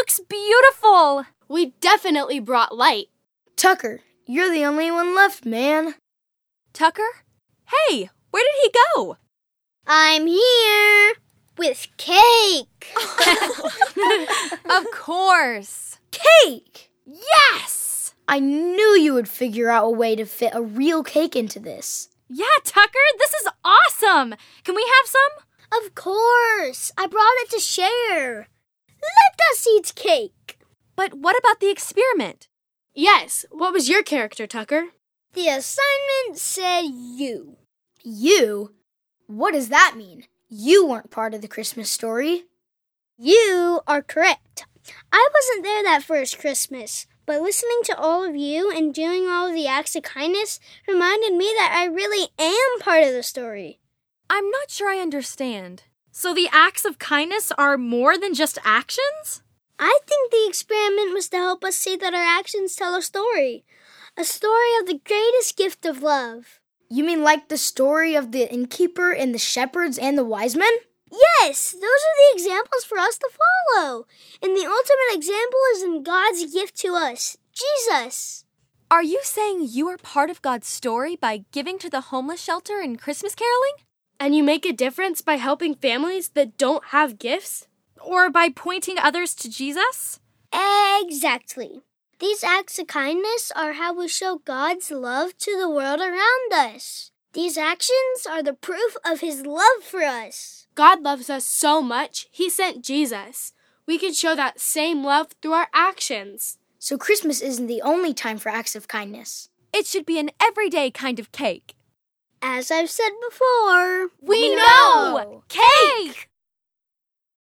looks beautiful. We definitely brought light. Tucker, you're the only one left, man. Tucker? Hey, where did he go? I'm here with cake. Of course. Cake! Yes! I knew you would figure out a way to fit a real cake into this. Yeah, Tucker, this is awesome. Can we have some? Of course. I brought it to share. Let us eat cake. But what about the experiment? Yes, what was your character, Tucker? The assignment said you. You? What does that mean? You weren't part of the Christmas story. You are correct. I wasn't there that first Christmas, but listening to all of you and doing all of the acts of kindness reminded me that I really am part of the story. I'm not sure I understand. So the acts of kindness are more than just actions? I think the experiment was to help us see that our actions tell a story of the greatest gift of love. You mean like the story of the innkeeper and the shepherds and the wise men? Yes, those are the examples for us to follow. And the ultimate example is in God's gift to us, Jesus. Are you saying you are part of God's story by giving to the homeless shelter and Christmas caroling? And you make a difference by helping families that don't have gifts? Or by pointing others to Jesus? Exactly. These acts of kindness are how we show God's love to the world around us. These actions are the proof of His love for us. God loves us so much, He sent Jesus. We can show that same love through our actions. So Christmas isn't the only time for acts of kindness. It should be an everyday kind of cake. As I've said before, We know! Cake!